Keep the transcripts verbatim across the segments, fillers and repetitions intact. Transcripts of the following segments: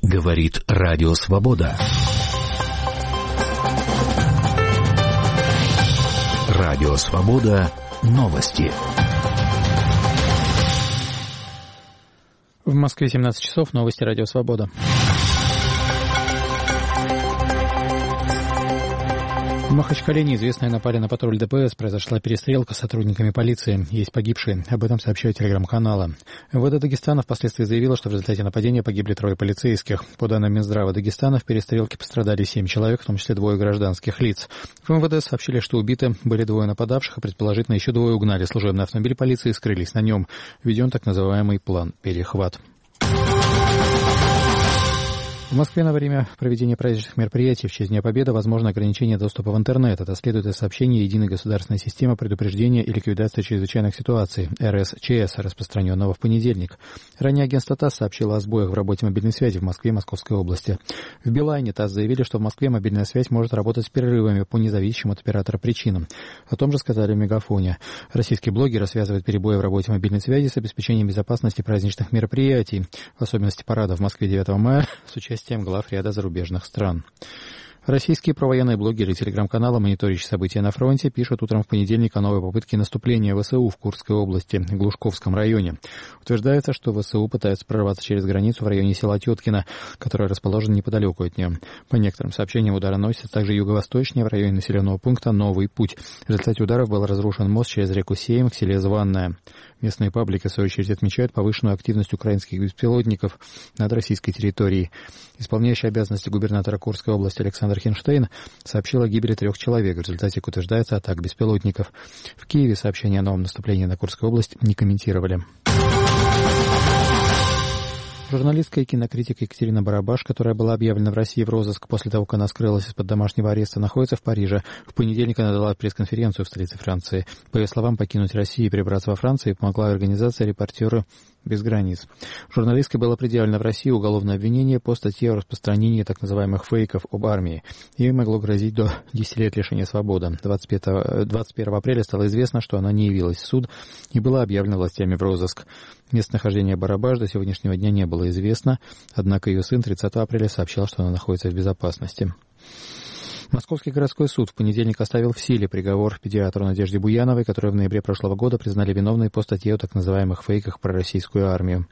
Говорит Радио Свобода. Радио Свобода. Новости. В Москве семнадцать часов. Новости Радио Свобода. В Махачкале неизвестные напали на патруль ДПС. Произошла перестрелка с сотрудниками полиции. Есть погибшие. Об этом сообщают телеграм-каналы. МВД Дагестана впоследствии заявила, что в результате нападения погибли трое полицейских. По данным Минздрава Дагестана, в перестрелке пострадали семь человек, в том числе двое гражданских лиц. В МВД сообщили, что убиты были двое нападавших, а предположительно еще двое угнали служебный автомобиль полиции и скрылись на нем. Введен так называемый план «Перехват». В Москве на время проведения праздничных мероприятий в честь Дня Победы возможно ограничение доступа в интернет. Это следует из сообщения Единой государственной системы предупреждения и ликвидации чрезвычайных ситуаций эр эс че эс, распространенного в понедельник. Ранее агентство ТАСС сообщило о сбоях в работе мобильной связи в Москве и Московской области. В Билайне ТАСС заявили, что в Москве мобильная связь может работать с перерывами по независимым от оператора причинам. О том же сказали в Мегафоне. Российские блогеры связывают перебои в работе мобильной связи с обеспечением безопасности праздничных мероприятий, в особенности парада в Москве девятого мая с участием Тем глав ряда зарубежных стран. Российские провоенные блогеры и телеграм-каналы, мониторящие события на фронте, пишут утром в понедельник о новой попытке наступления ВСУ в Курской области, в Глушковском районе. Утверждается, что ВСУ пытаются прорваться через границу в районе села Теткино, которое расположено неподалеку от нее. По некоторым сообщениям, удары наносятся также юго-восточнее, в районе населенного пункта Новый Путь. В результате ударов был разрушен мост через реку Сейм к селе Званное. Местные паблики, в свою очередь, отмечают повышенную активность украинских беспилотников над российской территорией. Исполняющий обязанности губернатора Курской области Александр Хинштейн сообщил о гибели трех человек. В результате, как утверждается, атак беспилотников. В Киеве сообщение о новом наступлении на Курскую область не комментировали. Журналистка и кинокритик Екатерина Барабаш, которая была объявлена в России в розыск после того, как она скрылась из-под домашнего ареста, находится в Париже. В понедельник она дала пресс-конференцию в столице Франции. По ее словам, покинуть Россию и перебраться во Францию помогла организация «Репортеры без границ». Журналистке было предъявлено в России уголовное обвинение по статье о распространении так называемых фейков об армии. Ей могло грозить до десяти лет лишения свободы. двадцать первого апреля стало известно, что она не явилась в суд и была объявлена властями в розыск. Местонахождение Барабаш до сегодняшнего дня не было известно, однако ее сын тридцатого апреля сообщил, что она находится в безопасности. Московский городской суд в понедельник оставил в силе приговор педиатру Надежде Буяновой, которую в ноябре прошлого года признали виновной по статье о так называемых фейках про российскую армию.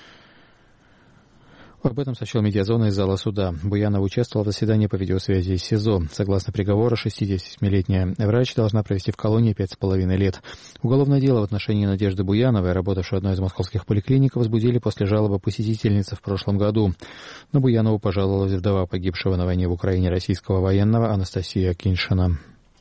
Об этом сообщил «Медиазона» из зала суда. Буянова участвовала в заседании по видеосвязи из СИЗО. Согласно приговору, шестидесятисемилетняя врач должна провести в колонии пять с половиной лет. Уголовное дело в отношении Надежды Буяновой, работавшей в одной из московских поликлиник, возбудили после жалобы посетительницы в прошлом году. На Буянову пожаловалась вдова погибшего на войне в Украине российского военного Анастасия Киньшина.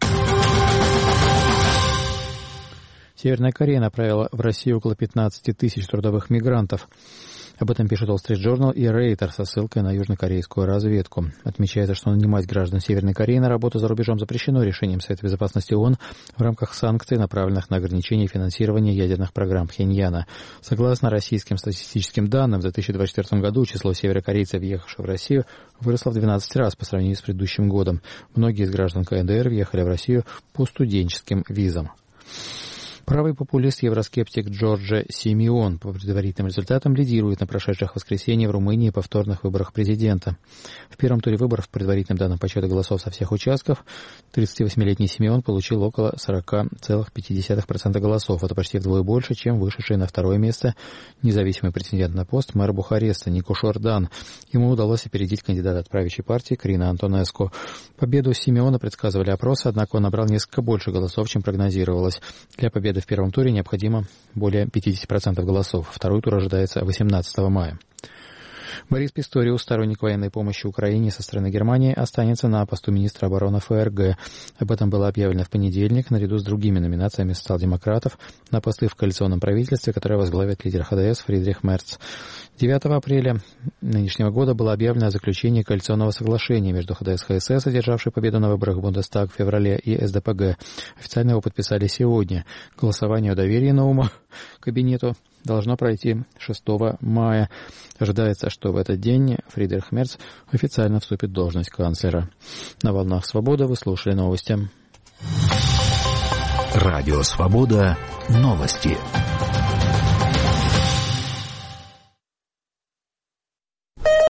Северная Корея направила в Россию около пятнадцати тысяч трудовых мигрантов. Об этом пишут Wall Street Journal и Рейтер со ссылкой на южнокорейскую разведку. Отмечается, что нанимать граждан Северной Кореи на работу за рубежом запрещено решением Совета Безопасности ООН в рамках санкций, направленных на ограничение финансирования ядерных программ Пхеньяна. Согласно российским статистическим данным, в две тысячи двадцать четвёртом году число северокорейцев, въехавших в Россию, выросло в двенадцать раз по сравнению с предыдущим годом. Многие из граждан ка эн дэ эр въехали в Россию по студенческим визам. Правый популист-евроскептик Джорджа Симеон по предварительным результатам лидирует на прошедших воскресенье в Румынии повторных выборах президента. В первом туре выборов по предварительным данным подсчета голосов со всех участков тридцативосьмилетний Симеон получил около сорок целых пять десятых процента голосов. Это почти вдвое больше, чем вышедший на второе место независимый претендент на пост мэр Бухареста Никош Ордан. Ему удалось опередить кандидата от правящей партии Крина Антонеску. Победу Симеона предсказывали опросы, однако он набрал несколько больше голосов, чем прогнозировалось. Для победы в первом туре необходимо более пятьдесят процентов голосов. Второй тур ожидается восемнадцатого мая. Борис Писториус, сторонник военной помощи Украине со стороны Германии, останется на посту министра обороны эф эр гэ. Об этом было объявлено в понедельник наряду с другими номинациями социал-демократов на посты в коалиционном правительстве, которое возглавит лидер ха дэ эс Фридрих Мерц. девятого апреля нынешнего года было объявлено о заключении коалиционного соглашения между ха дэ эс ха эс эс, одержавшей победу на выборах в Бундестаг в феврале, и эс дэ пэ гэ. Официально его подписали сегодня. Голосование о доверии новому кабинету должно пройти шестого мая. Ожидается, что в этот день Фридрих Мерц официально вступит в должность канцлера. На волнах «Свобода» вы слушали новости. Радио «Свобода». Новости.